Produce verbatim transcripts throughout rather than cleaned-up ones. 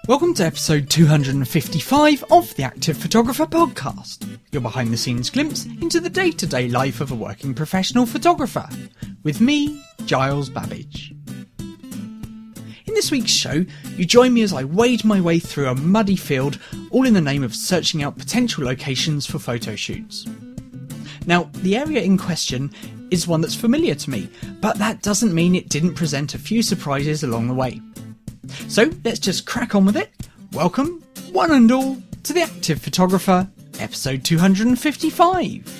Welcome to episode two hundred fifty-five of the Active Photographer Podcast, your behind-the-scenes glimpse into the day-to-day life of a working professional photographer, with me, Giles Babbage. In this week's show, you join me as I wade my way through a muddy field, all in the name of searching out potential locations for photo shoots. Now, the area in question is one that's familiar to me, but that doesn't mean it didn't present a few surprises along the way. So let's just crack on with it. Welcome, one and all, to the Active Photographer, episode two hundred fifty-five.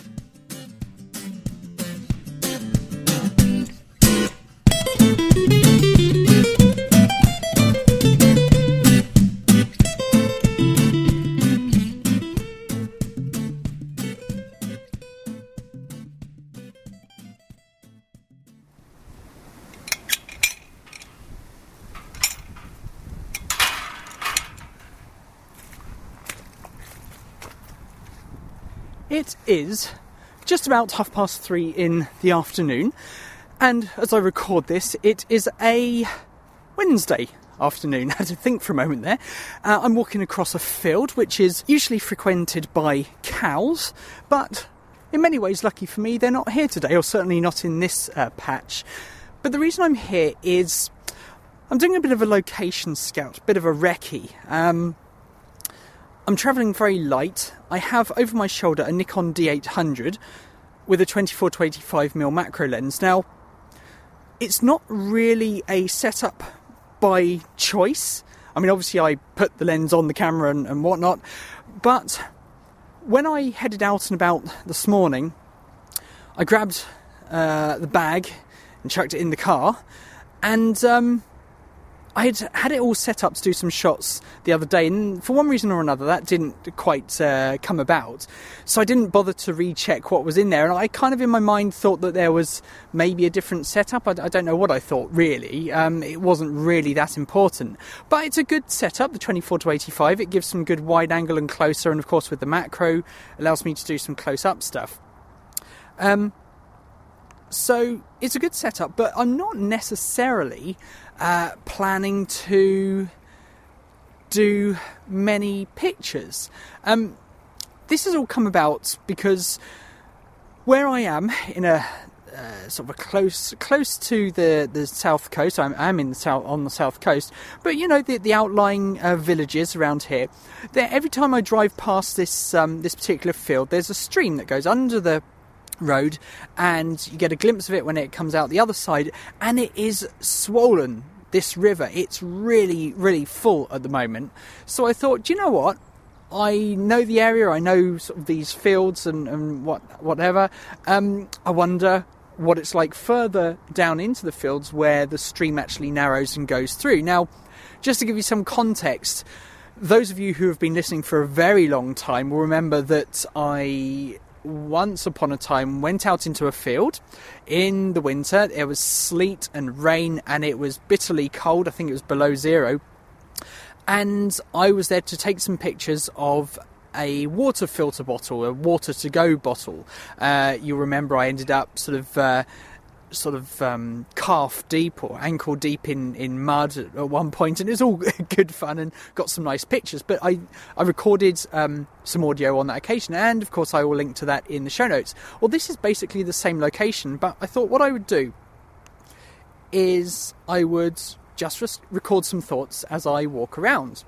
It is just about half past three in the afternoon, and as I record this, it is a Wednesday afternoon. I had to think for a moment there. Uh, I'm walking across a field which is usually frequented by cows, but in many ways, lucky for me, they're not here today, or certainly not in this uh, patch. But the reason I'm here is I'm doing a bit of a location scout, a bit of a recce. Um, I'm travelling very light. I have over my shoulder a Nikon D eight hundred with a twenty-four to eighty-five millimeter macro lens. Now, it's not really a setup by choice. I mean, obviously I put the lens on the camera and, and whatnot, but when I headed out and about this morning, I grabbed uh, the bag and chucked it in the car, and um, I had had it all set up to do some shots the other day, and for one reason or another that didn't quite uh, come about, so I didn't bother to recheck what was in there, and I kind of in my mind thought that there was maybe a different setup. I, I don't know what I thought really. Um, it wasn't really that important, but it's a good setup, the twenty-four to eighty-five. It gives some good wide angle and closer, and of course with the macro allows me to do some close-up stuff. Um, so it's a good setup, but I'm not necessarily Uh, planning to do many pictures. Um, this has all come about because where I am in a uh, sort of a close, close to the, the south coast. I'm, I'm in the south on the south coast, but you know the the outlying uh, villages around here. There, every time I drive past this um, this particular field, there's a stream that goes under the road, and you get a glimpse of it when it comes out the other side, and it is swollen, this river. It's really really full at the moment. So I thought, do you know what, I know the area, I know sort of these fields and, and what whatever um, I wonder what it's like further down into the fields where the stream actually narrows and goes through. Now, just to give you some context, those of you who have been listening for a very long time will remember that I once upon a time went out into a field in the winter. There was sleet and rain, and it was bitterly cold. I think it was below zero, and I was there to take some pictures of a water filter bottle, a water to go bottle. Uh, you'll remember I ended up sort of uh, sort of um, calf deep or ankle deep in, in mud at, at one point, and it was all good fun and got some nice pictures. But I, I recorded um, some audio on that occasion, and of course I will link to that in the show notes. Well, this is basically the same location, but I thought what I would do is I would just res- record some thoughts as I walk around.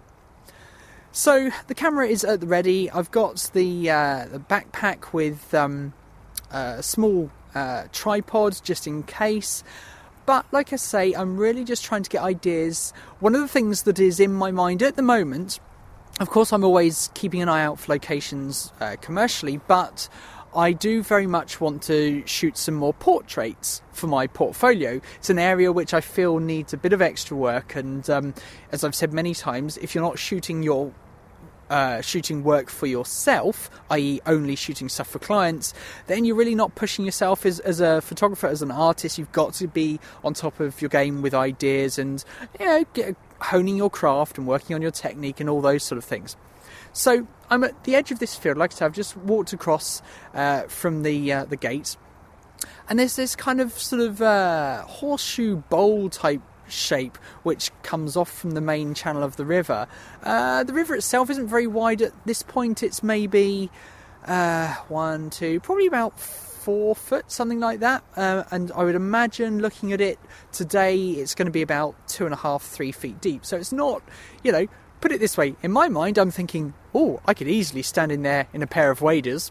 So the camera is at the ready. I've got the, uh, the backpack with um, a small Uh, tripod just in case, but like I say, I'm really just trying to get ideas. One of the things that is in my mind at the moment, of course I'm always keeping an eye out for locations uh, commercially, but I do very much want to shoot some more portraits for my portfolio. It's an area which I feel needs a bit of extra work, and um, as I've said many times, if you're not shooting your Uh, shooting work for yourself, that is only shooting stuff for clients, then you're really not pushing yourself as, as a photographer, as an artist. You've got to be on top of your game with ideas and, you know, get, honing your craft and working on your technique and all those sort of things. So I'm at the edge of this field. Like I said, I've just walked across uh, from the uh, the gate, and there's this kind of sort of uh, horseshoe bowl type shape which comes off from the main channel of the river. Uh, the river itself isn't very wide at this point. It's maybe uh, one, two, probably about four foot, something like that. Uh, and I would imagine, looking at it today, it's going to be about two and a half, three feet deep. So it's not, you know, put it this way, in my mind, I'm thinking, oh, I could easily stand in there in a pair of waders.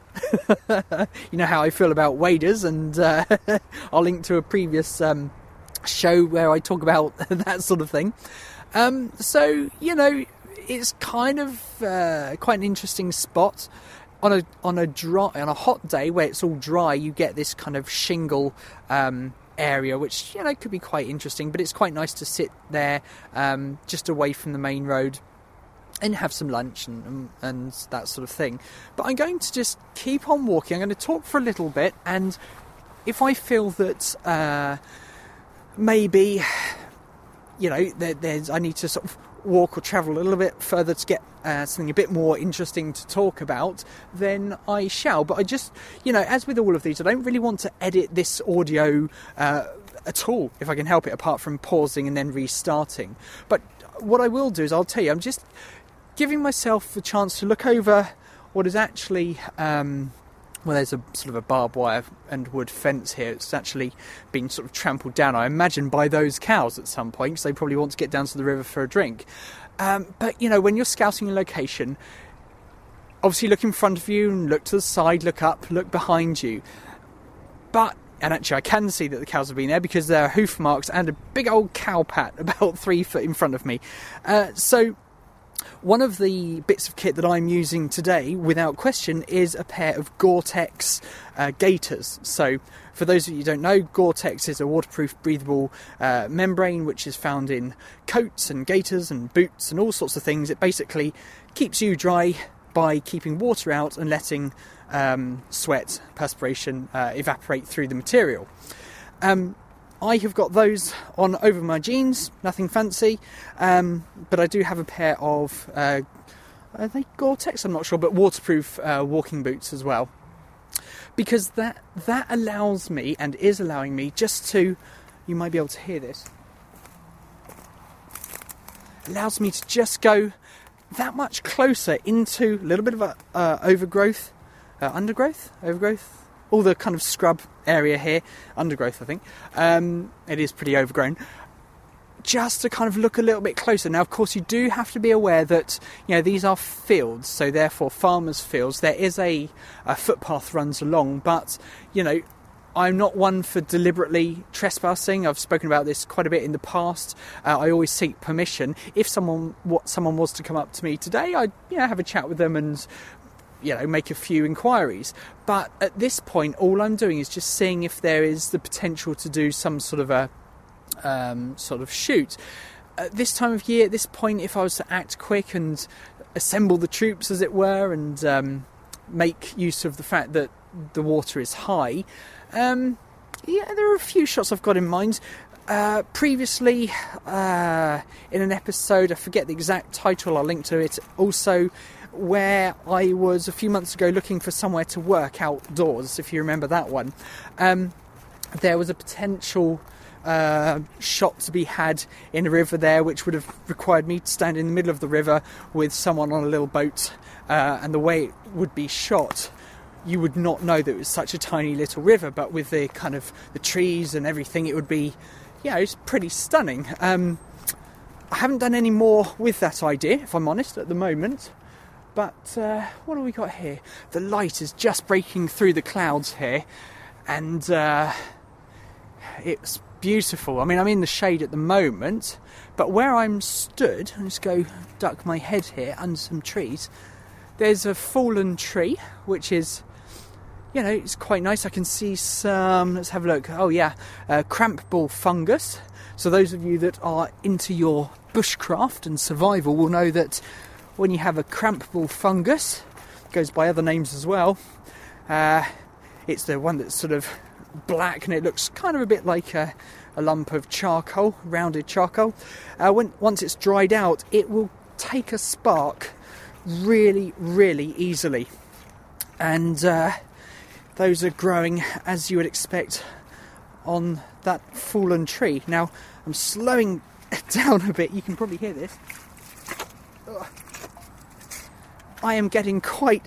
You know how I feel about waders, and uh, I'll link to a previous um, show where I talk about that sort of thing. Um, so, you know, it's kind of uh, quite an interesting spot. On a on a dry on a hot day where it's all dry, you get this kind of shingle um, area, which, you know, could be quite interesting. But it's quite nice to sit there, um, just away from the main road, and have some lunch and, and and that sort of thing. But I'm going to just keep on walking. I'm going to talk for a little bit, and if I feel that uh, maybe, you know, there, there's I need to sort of walk or travel a little bit further to get uh, something a bit more interesting to talk about, then I shall. But I just, you know, as with all of these, I don't really want to edit this audio uh, at all, if I can help it, apart from pausing and then restarting. But what I will do is I'll tell you, I'm just giving myself a chance to look over what is actually... Um, well, there's a sort of a barbed wire and wood fence here. It's actually been sort of trampled down, I imagine, by those cows at some point, because they probably want to get down to the river for a drink. Um, but, you know, when you're scouting a location, obviously look in front of you and look to the side, look up, look behind you. But, and actually I can see that the cows have been there because there are hoof marks and a big old cow pat about three foot in front of me. Uh, so... One of the bits of kit that I'm using today, without question, is a pair of Gore-Tex uh, gaiters. So, for those of you who don't know, Gore-Tex is a waterproof, breathable uh, membrane which is found in coats and gaiters and boots and all sorts of things. It basically keeps you dry by keeping water out and letting um, sweat, perspiration uh, evaporate through the material. Um, I have got those on over my jeans, nothing fancy, um, but I do have a pair of, uh, are they Gore-Tex? I'm not sure, but waterproof uh, walking boots as well. Because that that allows me, and is allowing me, just to, you might be able to hear this, allows me to just go that much closer into a little bit of a uh, overgrowth, uh, undergrowth, overgrowth, all the kind of scrub area here, undergrowth I think, um, it is pretty overgrown, just to kind of look a little bit closer. Now of course you do have to be aware that, you know, these are fields, so therefore farmers' fields, there is a, a footpath runs along, but, you know, I'm not one for deliberately trespassing. I've spoken about this quite a bit in the past. Uh, I always seek permission. If someone what someone was to come up to me today, I'd, you know, have a chat with them and, you know, make a few inquiries. But at this point, all I'm doing is just seeing if there is the potential to do some sort of a um, sort of shoot. At this time of year, at this point, if I was to act quick and assemble the troops, as it were, and um, make use of the fact that the water is high, um, yeah, there are a few shots I've got in mind. Uh, previously, uh, in an episode, I forget the exact title, I'll link to it also, where I was a few months ago looking for somewhere to work outdoors, if you remember that one. Um, there was a potential uh, shot to be had in a river there, which would have required me to stand in the middle of the river with someone on a little boat, uh, and the way it would be shot, you would not know that it was such a tiny little river, but with the kind of the trees and everything, it would be, yeah, it's pretty stunning. Um, I haven't done any more with that idea, if I'm honest, at the moment. But uh, what have we got here? The light is just breaking through the clouds here, and uh, it's beautiful. I mean, I'm in the shade at the moment, but where I'm stood, I'll just go duck my head here under some trees. There's a fallen tree, which is, you know, it's quite nice. I can see some, let's have a look. Oh yeah, uh, cramp ball fungus. So those of you that are into your bushcraft and survival will know that when you have a cramp ball fungus, goes by other names as well, uh, it's the one that's sort of black and it looks kind of a bit like a, a lump of charcoal, rounded charcoal. Uh, when once it's dried out, it will take a spark really, really easily. And uh, those are growing, as you would expect, on that fallen tree. Now, I'm slowing down a bit, you can probably hear this. I am getting quite,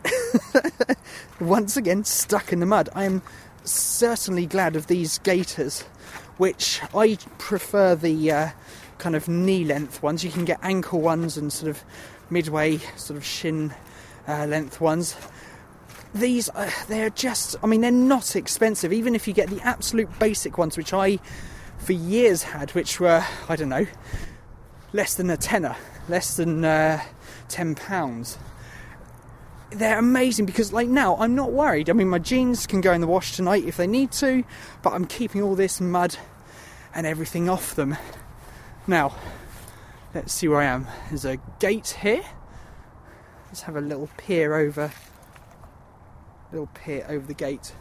once again, stuck in the mud. I am certainly glad of these gaiters, which I prefer the uh, kind of knee-length ones. You can get ankle ones and sort of midway, sort of shin uh, length ones. These, uh, they're just, I mean, they're not expensive, even if you get the absolute basic ones, which I, for years, had, which were, I don't know, less than a tenner, less than uh, ten pounds. They're amazing because, like, now I'm not worried. I mean, my jeans can go in the wash tonight if they need to, but I'm keeping all this mud and everything off them. Now, let's see where I am. There's a gate here. Let's have a little peer over, little peer over the gate.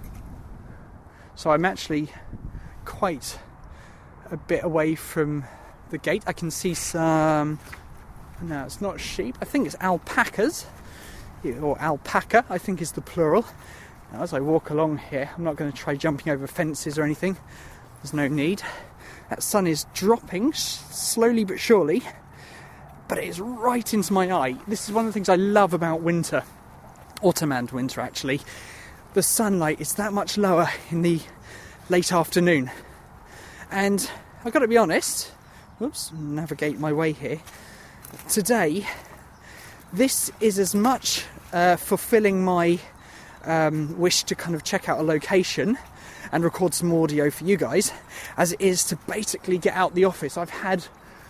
So I'm actually quite a bit away from the gate. I can see some, no, it's not sheep. I think it's alpacas. Or alpaca, I think is the plural. Now, as I walk along here, I'm not going to try jumping over fences or anything. There's no need. That sun is dropping slowly but surely, but it is right into my eye. This is one of the things I love about winter, autumn and winter actually. The sunlight is that much lower in the late afternoon, and I've got to be honest. Whoops, navigate my way here. Today, this is as much uh, fulfilling my um, wish to kind of check out a location and record some audio for you guys as it is to basically get out the office. I've had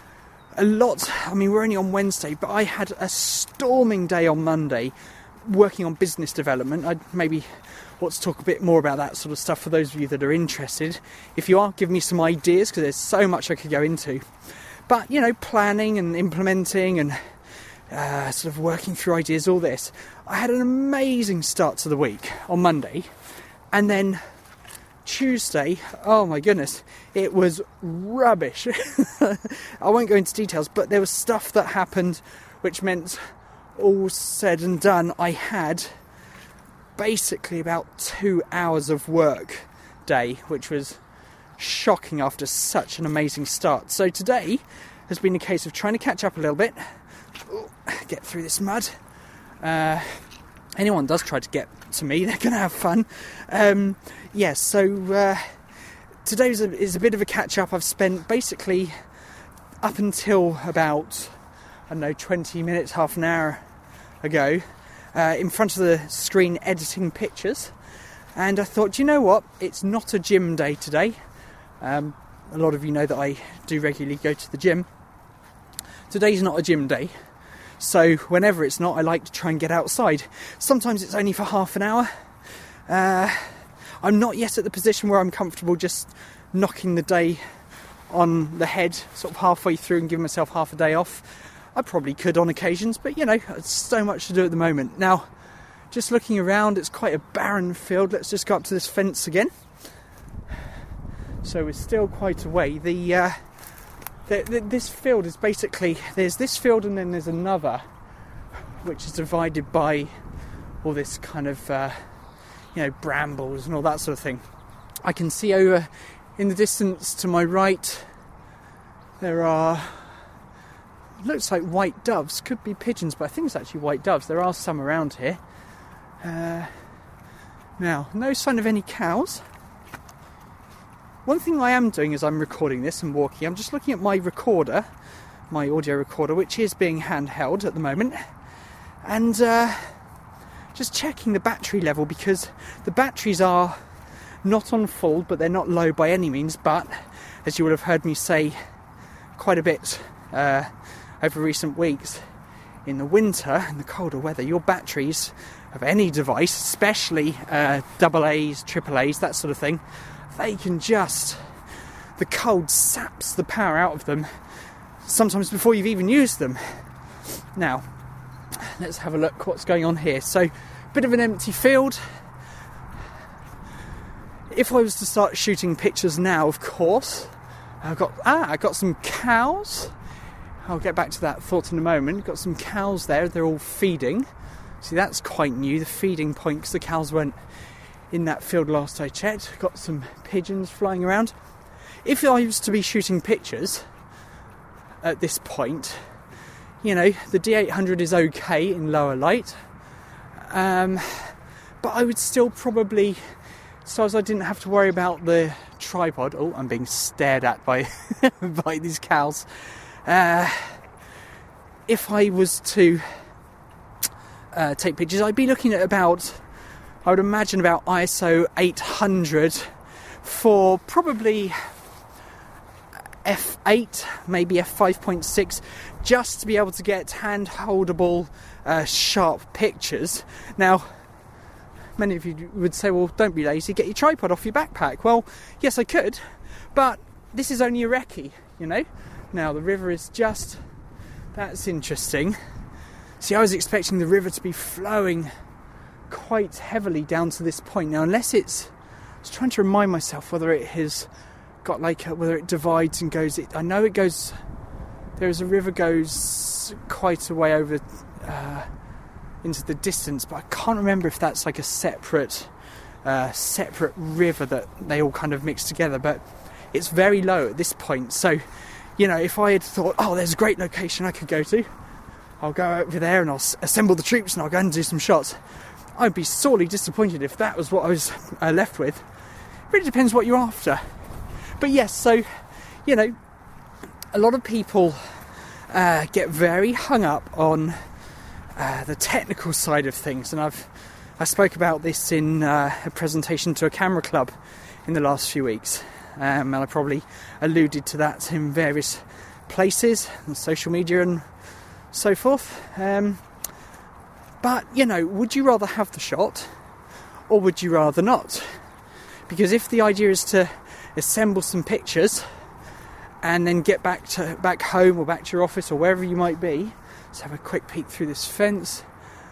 a lot, I mean, we're only on Wednesday, but I had a storming day on Monday working on business development. I maybe want to talk a bit more about that sort of stuff for those of you that are interested. If you are, give me some ideas, because there's so much I could go into. But, you know, planning and implementing and Uh, sort of working through ideas, all this. I had an amazing start to the week on Monday, and then Tuesday, oh my goodness, it was rubbish. I won't go into details, but there was stuff that happened which meant, all said and done, I had basically about two hours of work day, which was shocking after such an amazing start. So today has been a case of trying to catch up a little bit, get through this mud. Uh, anyone does try to get to me, they're going to have fun. Um, yes, yeah, so uh, today is a, is a bit of a catch-up. I've spent basically up until about, I don't know, twenty minutes, half an hour ago, uh, in front of the screen editing pictures. And I thought, you know what, it's not a gym day today. Um, a lot of you know that I do regularly go to the gym. Today's not a gym day, so whenever it's not, I like to try and get outside. Sometimes it's only for half an hour. Uh, I'm not yet at the position where I'm comfortable just knocking the day on the head, sort of halfway through, and giving myself half a day off. I probably could on occasions, but you know, it's so much to do at the moment. Now, just looking around, it's quite a barren field. Let's just go up to this fence again. So we're still quite away. The uh, The, the, this field is basically, there's this field and then there's another which is divided by all this kind of uh, you know, brambles and all that sort of thing. I can see over in the distance to my right there are, looks like white doves, could be pigeons, but I think it's actually white doves. There are some around here. Uh, now, no sign of any cows. One thing I am doing as I'm recording this and walking, I'm just looking at my recorder, my audio recorder, which is being handheld at the moment, and uh, just checking the battery level, because the batteries are not on full, but they're not low by any means. But as you would have heard me say quite a bit uh, over recent weeks, in the winter and the colder weather, your batteries of any device, especially uh, double A's, triple A's, that sort of thing, they can just, the cold saps the power out of them, sometimes before you've even used them. Now, let's have a look what's going on here. So, bit of an empty field. If I was to start shooting pictures now, of course, I've got, ah, I've got some cows. I'll get back to that thought in a moment. Got some cows there, they're all feeding. See, that's quite new, the feeding point, because the cows weren't in that field last I checked. Got some pigeons flying around. If I was to be shooting pictures at this point, you know, the D eight hundred is okay in lower light, um, but I would still probably, so as I didn't have to worry about the tripod. Oh, I'm being stared at by by these cows. Uh, if I was to uh, take pictures, I'd be looking at about, I would imagine about I S O eight hundred for probably f eight, maybe f five point six, just to be able to get hand-holdable, uh, sharp pictures. Now, many of you would say, well, don't be lazy, get your tripod off your backpack. Well, yes, I could, but this is only a recce, you know? Now, the river is just... That's interesting. See, I was expecting the river to be flowing quite heavily down to this point. Now, unless it's... I was trying to remind myself whether it has got like... A, whether it divides and goes... It, I know it goes... There's a river goes quite a way over... Uh, into the distance, but I can't remember if that's like a separate uh, separate river that they all kind of mix together, but it's very low at this point. So, you know, if I had thought, oh, there's a great location I could go to, I'll go over there and I'll s- assemble the troops and I'll go and do some shots, I'd be sorely disappointed if that was what I was uh, left with. It really depends what you're after. But yes, so, you know, a lot of people uh, get very hung up on Uh, the technical side of things, and I've I spoke about this in uh, a presentation to a camera club in the last few weeks, um, and I probably alluded to that in various places, on social media and so forth. Um, but, you know, would you rather have the shot, or would you rather not? Because if the idea is to assemble some pictures and then get back to back home or back to your office or wherever you might be, let's have a quick peek through this fence.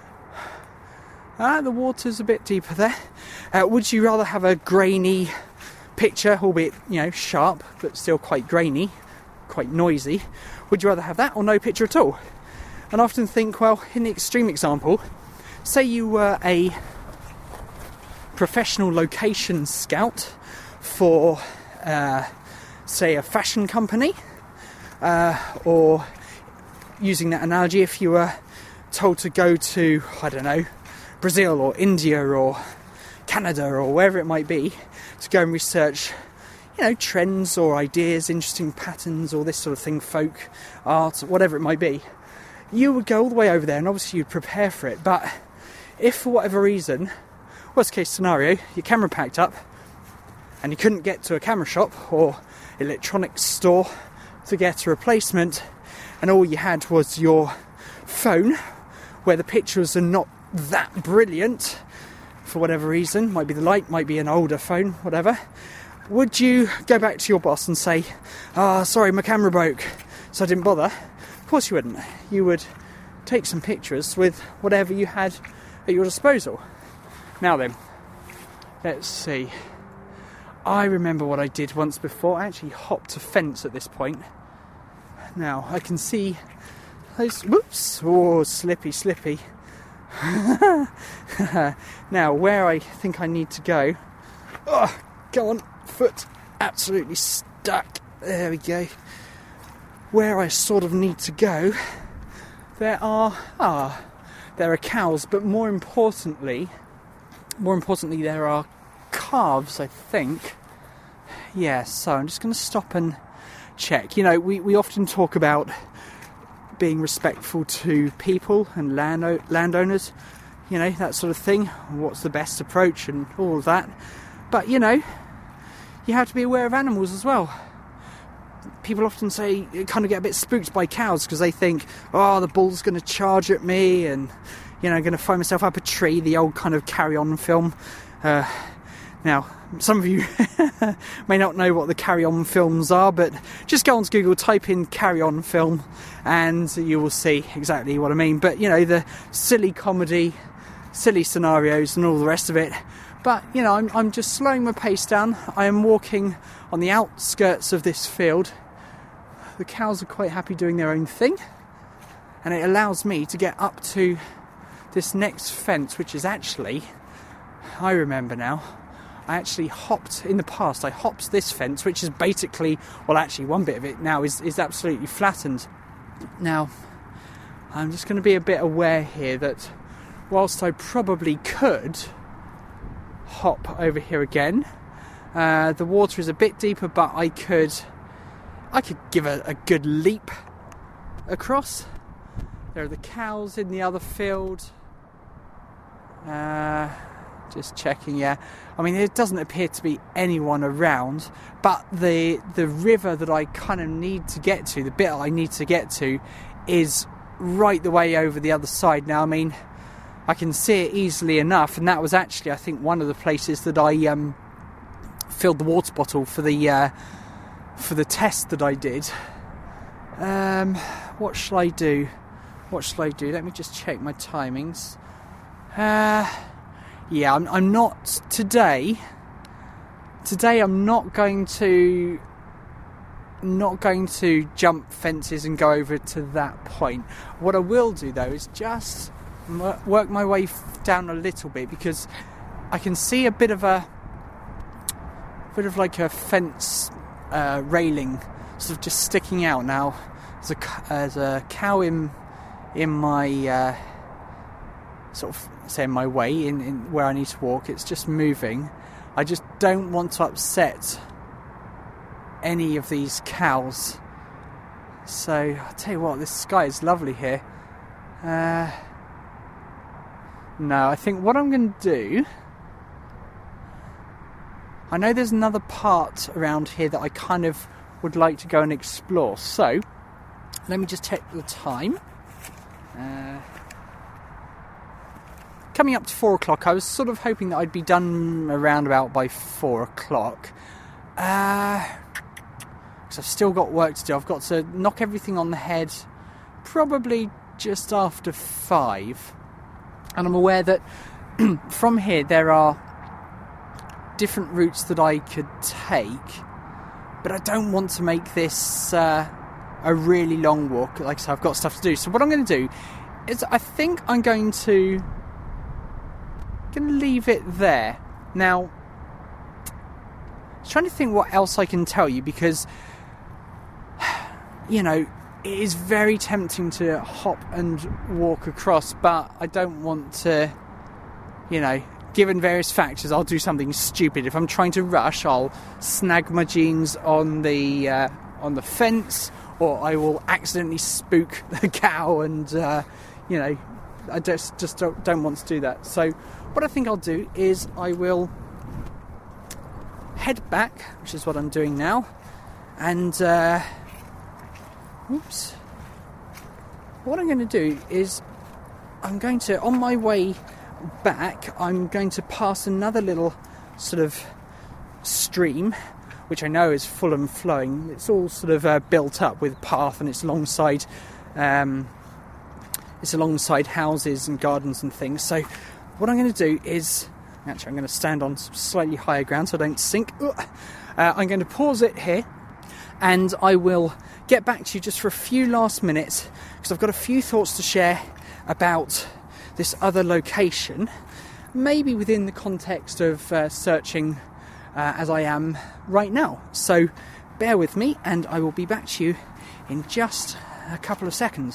Ah, the water's a bit deeper there. Uh, would you rather have a grainy picture, albeit, you know, sharp, but still quite grainy, quite noisy? Would you rather have that or no picture at all? And I often think, well, in the extreme example, say you were a professional location scout for, uh, say, a fashion company, uh, or... using that analogy, if you were told to go to, I don't know, Brazil or India or Canada or wherever it might be, to go and research, you know, trends or ideas, interesting patterns, or this sort of thing, folk art, whatever it might be, you would go all the way over there and obviously you'd prepare for it. But if for whatever reason, worst case scenario, your camera packed up and you couldn't get to a camera shop or electronics store to get a replacement, and all you had was your phone, where the pictures are not that brilliant, for whatever reason, might be the light, might be an older phone, whatever, would you go back to your boss and say, ah, oh, sorry, my camera broke, so I didn't bother? Of course you wouldn't. You would take some pictures with whatever you had at your disposal. Now then, let's see. I remember what I did once before. I actually hopped a fence at this point. Now, I can see those... Whoops! Oh, slippy, slippy. Now, where I think I need to go... Oh, go on, foot. Absolutely stuck. There we go. Where I sort of need to go, there are... Ah, there are cows, but more importantly... More importantly, there are calves, I think. Yeah, so I'm just going to stop and... check. You know, we, we often talk about being respectful to people and land landowners, you know, that sort of thing. What's the best approach and all of that. But, you know, you have to be aware of animals as well. People often say, kind of get a bit spooked by cows because they think, oh, the bull's going to charge at me and, you know, going to find myself up a tree, the old kind of Carry On film. Uh, now, some of you may not know what the Carry On films are, but just go onto Google, type in Carry On film, and you will see exactly what I mean. But, you know, the silly comedy, silly scenarios and all the rest of it. But, you know, I'm, I'm just slowing my pace down. I am walking on the outskirts of this field. The cows are quite happy doing their own thing. And it allows me to get up to this next fence, which is actually I remember now. I actually hopped, in the past, I hopped this fence, which is basically, well actually one bit of it now is, is absolutely flattened. Now, I'm just going to be a bit aware here that whilst I probably could hop over here again, uh, the water is a bit deeper, but I could, I could give a, a good leap across. There are the cows in the other field. Uh... Just checking, yeah. I mean, it doesn't appear to be anyone around, but the the river that I kind of need to get to, the bit I need to get to, is right the way over the other side. Now, I mean, I can see it easily enough, and that was actually, I think, one of the places that I um, filled the water bottle for the uh, for the test that I did. Um, what shall I do? What shall I do? Let me just check my timings. Uh... Yeah, I'm, I'm not today. Today, I'm not going to not going to jump fences and go over to that point. What I will do though is just work my way down a little bit, because I can see a bit of a bit of like a fence uh, railing, sort of just sticking out. Now, there's a there's a cow in in my uh, sort of. Say in my way in, in where I need to walk. It's just moving. I just don't want to upset any of these cows. So I'll tell you what, this sky is lovely here. Uh, no, I think what I'm going to do, I know there's another part around here that I kind of would like to go and explore. So let me just check the time. Uh, Coming up to four o'clock. I was sort of hoping that I'd be done around about by four o'clock. Uh, because I've still got work to do. I've got to knock everything on the head probably just after five. And I'm aware that from here there are different routes that I could take. But I don't want to make this uh, a really long walk. Like I said, I've got stuff to do. So what I'm going to do is I think I'm going to... going to leave it there. Now, I was trying to think what else I can tell you, because, you know, it is very tempting to hop and walk across, but I don't want to, you know, given various factors, I'll do something stupid. If I'm trying to rush, I'll snag my jeans on the uh, on the fence, or I will accidentally spook the cow, and uh, you know, I just just don't, don't want to do that. So what I think I'll do is I will head back, which is what I'm doing now, and uh, oops. What I'm going to do is I'm going to, on my way back, I'm going to pass another little sort of stream, which I know is full and flowing. It's all sort of uh, built up with path, and it's alongside um, it's alongside houses and gardens and things. So what I'm going to do is, actually I'm going to stand on some slightly higher ground so I don't sink. Uh, I'm going to pause it here, and I will get back to you just for a few last minutes, because I've got a few thoughts to share about this other location, maybe within the context of uh, searching uh, as I am right now. So bear with me, and I will be back to you in just a couple of seconds.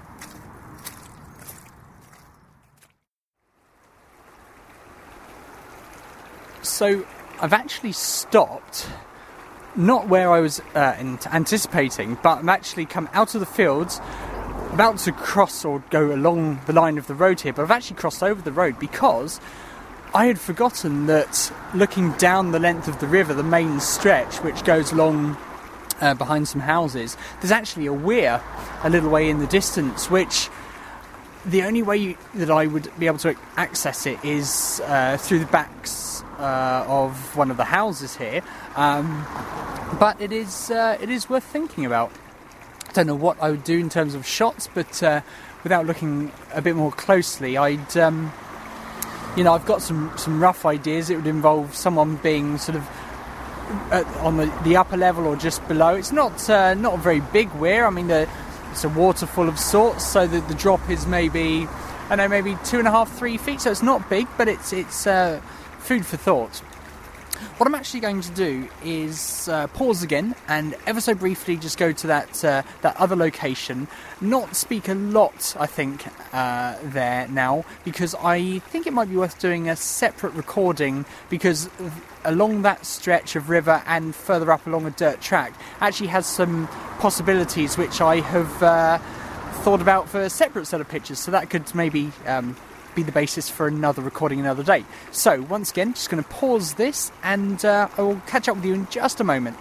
So I've actually stopped, not where I was uh, anticipating, but I'm actually come out of the fields, about to cross or go along the line of the road here, but I've actually crossed over the road because I had forgotten that looking down the length of the river, the main stretch which goes along uh, behind some houses, there's actually a weir a little way in the distance, which the only way you, that I would be able to access it is uh, through the backs uh, of one of the houses here, um, but it is uh, it is worth thinking about. I don't know what I would do in terms of shots, but uh, without looking a bit more closely, I'd, um, you know, I've got some, some rough ideas. It would involve someone being sort of uh, on the, the upper level or just below. It's not uh, not a very big weir. I mean, the, it's a waterfall of sorts, so that the drop is maybe I know, maybe two and a half, three feet, so it's not big, but it's it's uh, food for thought. What I'm actually going to do is uh, pause again and ever so briefly just go to that uh, that other location, not speak a lot, I think, uh, there now, because I think it might be worth doing a separate recording, because along that stretch of river and further up along a dirt track actually has some possibilities which I have uh, thought about for a separate set of pictures, so that could maybe um, be the basis for another recording another day. So once again, just going to pause this and uh, I will catch up with you in just a moment.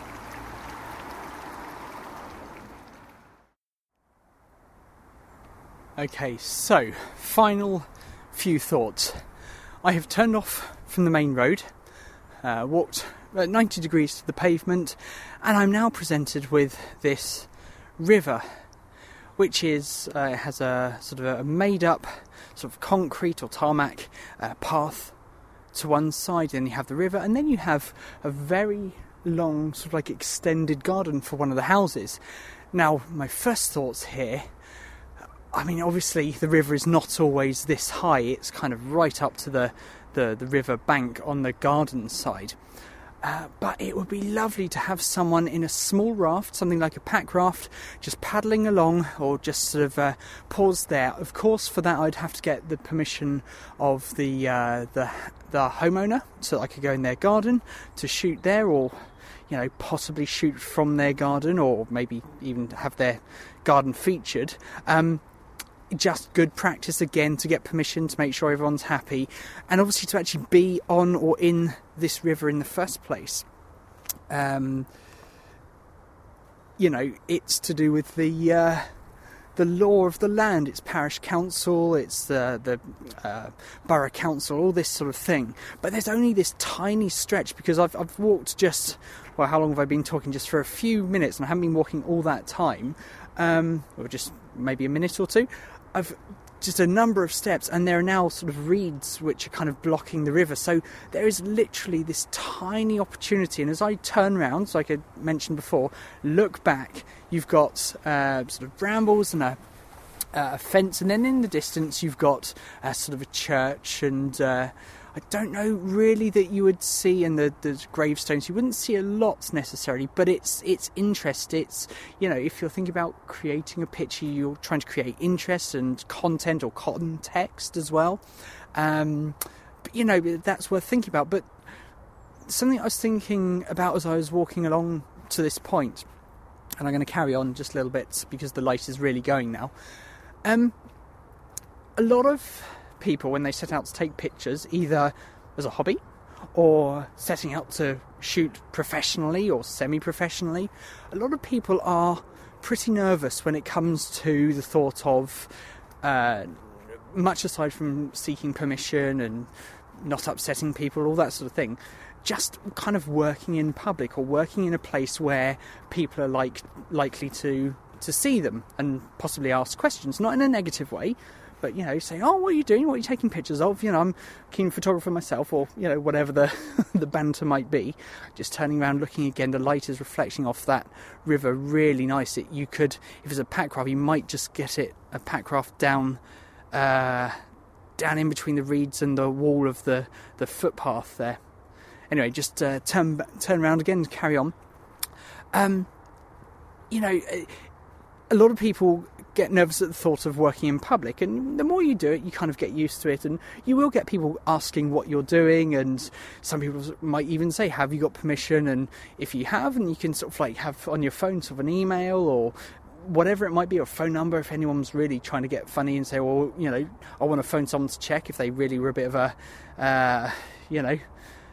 Okay, so final few thoughts. I have turned off from the main road, uh, walked at ninety degrees to the pavement, and I'm now presented with this river, which is uh, has a sort of a made up sort of concrete or tarmac uh, path to one side, and you have the river, and then you have a very long sort of like extended garden for one of the houses. Now, my first thoughts here, I mean, obviously the river is not always this high, it's kind of right up to the, the, the river bank on the garden side. Uh, but it would be lovely to have someone in a small raft, something like a pack raft, just paddling along, or just sort of uh, pause there. Of course, for that I'd have to get the permission of the uh, the the homeowner, so that I could go in their garden to shoot there, or you know, possibly shoot from their garden, or maybe even have their garden featured. Um, just good practice again to get permission, to make sure everyone's happy, and obviously to actually be on or in this river in the first place. Um, you know, it's to do with the uh, the law of the land. It's parish council, it's the the uh, borough council, all this sort of thing. But there's only this tiny stretch, because I've I've walked just, well, how long have I been talking? Just for a few minutes, and I haven't been walking all that time, um, or just maybe a minute or two. I've just a number of steps, and there are now sort of reeds which are kind of blocking the river, so there is literally this tiny opportunity. And as I turn round, like I mentioned before, look back, you've got uh, sort of brambles and a, a fence, and then in the distance you've got uh, sort of a church, and uh, I don't know really that you would see, in the, the gravestones, you wouldn't see a lot necessarily, but it's it's interest. It's, you know, if you're thinking about creating a picture, you're trying to create interest and content or context as well. Um, but, you know, that's worth thinking about. But something I was thinking about as I was walking along to this point, and I'm going to carry on just a little bit because the light is really going now. Um, a lot of people, when they set out to take pictures, either as a hobby or setting out to shoot professionally or semi-professionally, a lot of people are pretty nervous when it comes to the thought of, uh, much aside from seeking permission and not upsetting people, all that sort of thing, just kind of working in public or working in a place where people are like likely to to see them and possibly ask questions, not in a negative way, but, you know, say, oh, what are you doing? What are you taking pictures of? You know, I'm a keen photographer myself, or, you know, whatever the the banter might be. Just turning around, looking again, the light is reflecting off that river really nice. It, you could, if it's a pack raft, you might just get it, a pack raft down, uh, down in between the reeds and the wall of the, the footpath there. Anyway, just uh, turn, turn around again and carry on. Um, you know, a lot of people get nervous at the thought of working in public, and the more you do it, you kind of get used to it, and you will get people asking what you're doing, and some people might even say, have you got permission? And if you have, and you can sort of like have on your phone sort of an email or whatever it might be, or phone number, if anyone's really trying to get funny and say, well, you know, I want to phone someone to check if they really were a bit of a, uh, you know,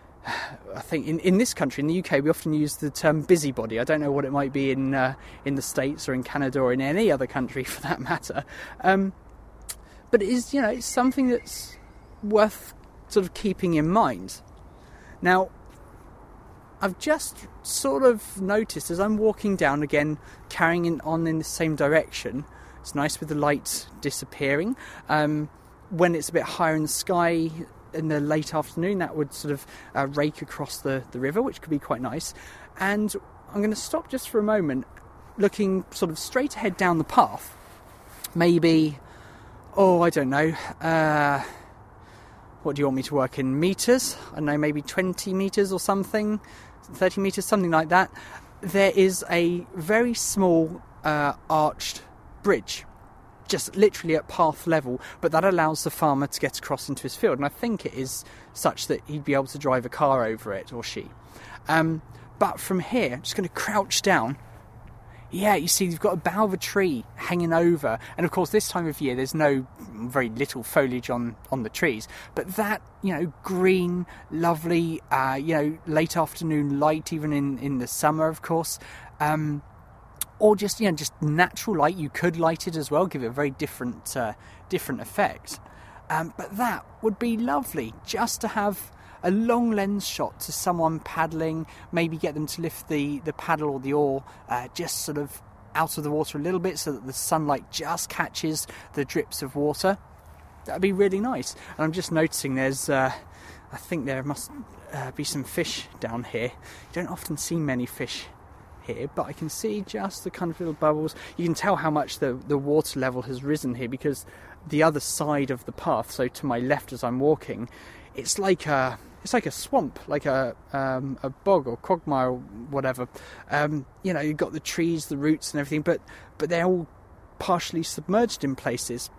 I think in, in this country, in the U K, we often use the term busybody. I don't know what it might be in uh, in the States or in Canada or in any other country for that matter. Um, but it is, you know, it's something that's worth sort of keeping in mind. Now, I've just sort of noticed as I'm walking down again, carrying in, on in the same direction. It's nice with the light disappearing. Um, when it's a bit higher in the sky, in the late afternoon, that would sort of uh, rake across the, the river, which could be quite nice. And I'm going to stop just for a moment, looking sort of straight ahead down the path, maybe oh, I don't know, uh, what do you want me to work in? Metres? I don't know, maybe twenty metres or something, thirty metres, something like that. There is a very small uh, arched bridge, just literally at path level, but that allows the farmer to get across into his field, and I think it is such that he'd be able to drive a car over it, or she. Um, but from here, I'm just going to crouch down. Yeah, you see, you've got a bough of a tree hanging over, and of course this time of year there's no, very little foliage on, on the trees, but that, you know, green, lovely, uh, you know, late afternoon light, even in, in the summer, of course, um, or just, you know, just natural light. You could light it as well, give it a very different, uh, different effect, um, but that would be lovely, just to have a long lens shot to someone paddling, maybe get them to lift the, the paddle or the oar uh, just sort of out of the water a little bit so that the sunlight just catches the drips of water. That'd be really nice. And I'm just noticing there's, uh, I think there must uh, be some fish down here. You don't often see many fish here, but I can see just the kind of little bubbles. You can tell how much the, the water level has risen here, because the other side of the path, so to my left as I'm walking, it's like a It's like a swamp, like a um, a bog or quagmire or whatever. Um, you know, you've got the trees, the roots and everything, but but they're all partially submerged in places.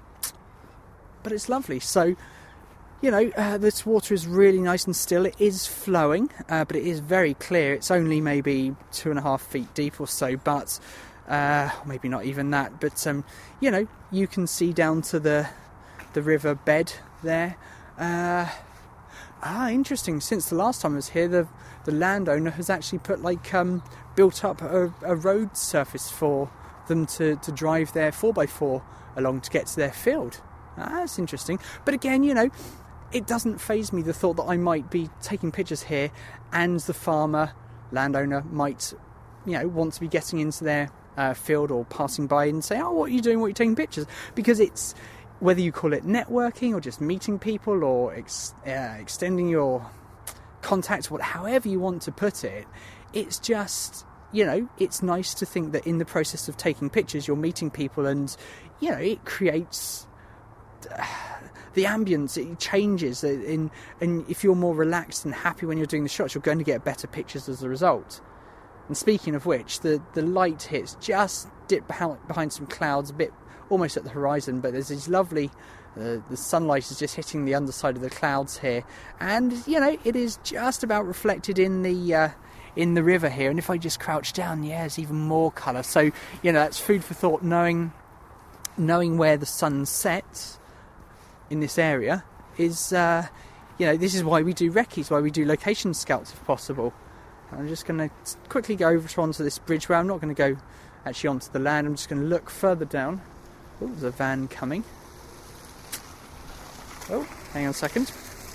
But it's lovely. So, you know, uh, this water is really nice and still. It is flowing, uh, but it is very clear. It's only maybe two and a half feet deep or so, but uh, maybe not even that. But, um, you know, you can see down to the, the river bed there. Uh, Ah, interesting. Since the last time I was here, the the landowner has actually put like um, built up a, a road surface for them to, to drive their four by four along to get to their field. Ah, that's interesting. But again, you know, it doesn't faze me, the thought that I might be taking pictures here and the farmer, landowner, might, you know, want to be getting into their uh, field or passing by and say, oh, what are you doing? What are you taking pictures? Because it's, whether you call it networking or just meeting people or ex- uh, extending your contacts, what, however you want to put it, it's just, you know, it's nice to think that in the process of taking pictures, you're meeting people, and, you know, it creates uh, the ambience, it changes, in, and if you're more relaxed and happy when you're doing the shots, you're going to get better pictures as a result. And speaking of which, the, the light hits just dip behind some clouds a bit, almost at the horizon, but there's these lovely, uh, the sunlight is just hitting the underside of the clouds here, and you know, it is just about reflected in the uh, in the river here. And if I just crouch down, yeah, there's even more colour. So, you know, that's food for thought, knowing knowing where the sun sets in this area is, uh, you know, this is why we do recce's, why we do location scouts if possible. I'm just going to quickly go over to onto this bridge where I'm not going to go actually onto the land. I'm just going to look further down. Oh, there's a van coming. Oh, hang on a second.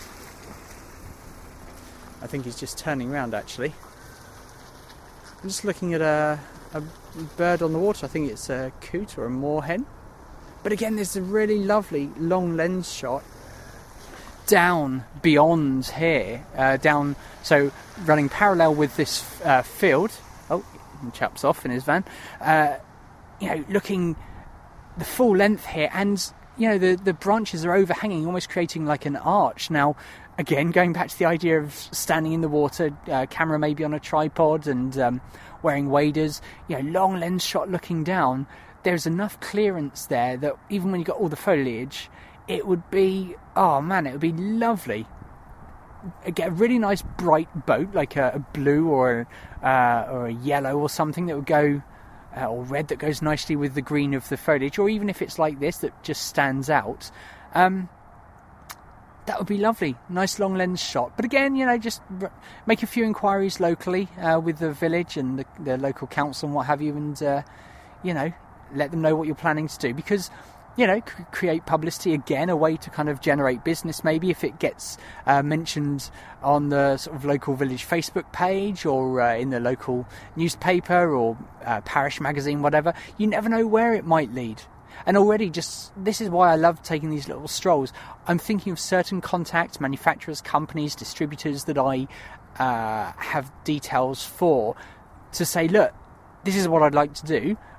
I think he's just turning around, actually. I'm just looking at a, a bird on the water. I think it's a coot or a moorhen. But again, there's a really lovely long lens shot down beyond here. Uh, down, so running parallel with this uh, field. Oh, the chap's off in his van. Uh, you know, looking the full length here, and you know, the the branches are overhanging, almost creating like an arch. Now again, going back to the idea of standing in the water, uh, camera maybe on a tripod, and um, wearing waders, you know, long lens shot looking down, there's enough clearance there that even when you got all the foliage, it would be, oh man, it would be lovely. Get a really nice bright boat, like a, a blue or uh, or a yellow or something that would go, uh, or red that goes nicely with the green of the foliage, or even if it's like this that just stands out. Um, that would be lovely. Nice long lens shot. But again, you know, just r- make a few inquiries locally uh, with the village and the, the local council and what have you, and uh, you know, let them know what you're planning to do, because, you know, c- create publicity, again, a way to kind of generate business. Maybe if it gets uh, mentioned on the sort of local village Facebook page, or uh, in the local newspaper or uh, parish magazine, whatever, you never know where it might lead. And already, just, this is why I love taking these little strolls. I'm thinking of certain contacts, manufacturers, companies, distributors that I uh, have details for, to say, look, this is what I'd like to do.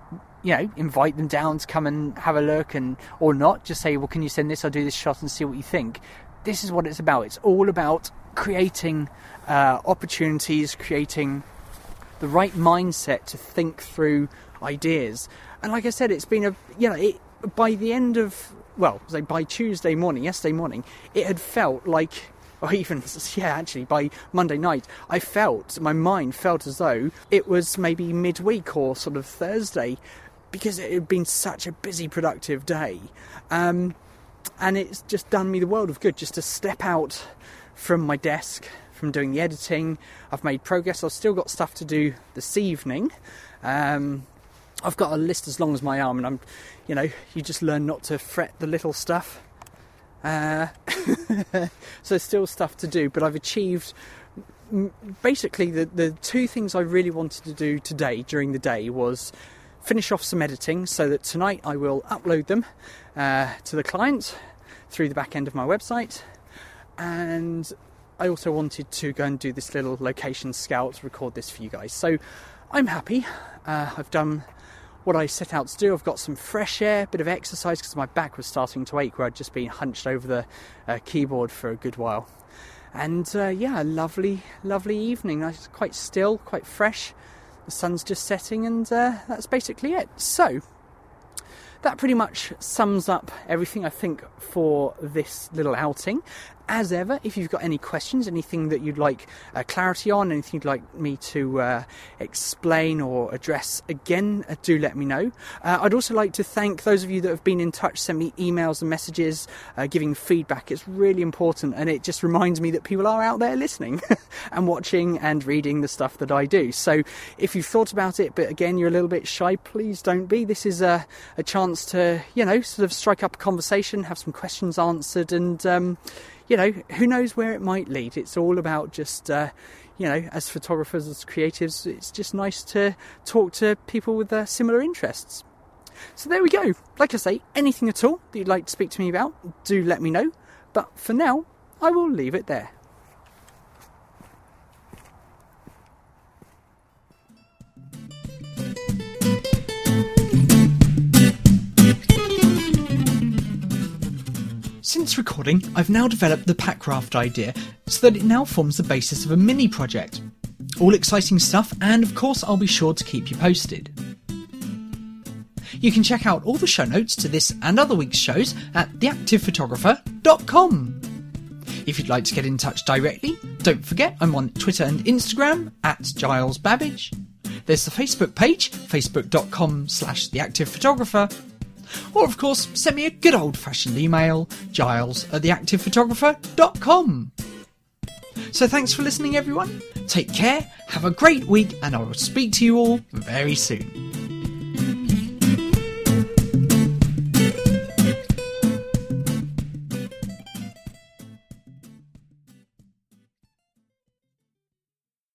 you know, invite them down to come and have a look, and or not, just say, well, can you send this? I'll do this shot and see what you think. This is what it's about. It's all about creating uh, opportunities, creating the right mindset to think through ideas. And like I said, it's been a, you know, it, by the end of, well, say by Tuesday morning, yesterday morning, it had felt like, or even, yeah, actually, by Monday night, I felt, my mind felt as though it was maybe midweek or sort of Thursday, because it had been such a busy, productive day. Um, and it's just done me the world of good just to step out from my desk, from doing the editing. I've made progress. I've still got stuff to do this evening. Um, I've got a list as long as my arm, and I'm, you know, you just learn not to fret the little stuff. Uh, so still stuff to do, but I've achieved basically the, the two things I really wanted to do today during the day was finish off some editing so that tonight I will upload them uh, to the client through the back end of my website. And I also wanted to go and do this little location scout, record this for you guys. So I'm happy. Uh, I've done what I set out to do. I've got some fresh air, bit of exercise because my back was starting to ache where I'd just been hunched over the uh, keyboard for a good while. And uh, yeah, a lovely, lovely evening. It's quite still, quite fresh. The sun's just setting, and uh, that's basically it. So that pretty much sums up everything I think for this little outing. As ever, if you've got any questions, anything that you'd like uh, clarity on, anything you'd like me to uh, explain or address again, uh, do let me know. Uh, I'd also like to thank those of you that have been in touch, sent me emails and messages, uh, giving feedback. It's really important, and it just reminds me that people are out there listening and watching and reading the stuff that I do. So if you've thought about it, but again, you're a little bit shy, please don't be. This is a, a chance to, you know, sort of strike up a conversation, have some questions answered, and um, you know, who knows where it might lead. It's all about just, uh, you know, as photographers, as creatives, it's just nice to talk to people with uh, similar interests. So there we go. Like I say, anything at all that you'd like to speak to me about, do let me know. But for now, I will leave it there. Since recording, I've now developed the Packraft idea so that it now forms the basis of a mini project. All exciting stuff, and of course I'll be sure to keep you posted. You can check out all the show notes to this and other week's shows at the active photographer dot com. If you'd like to get in touch directly, don't forget I'm on Twitter and Instagram at Giles Babbage. There's the Facebook page, facebook dot com slash the active photographer. Or, of course, send me a good old-fashioned email, giles at the active photographer dot com. So thanks for listening, everyone. Take care, have a great week, and I will speak to you all very soon.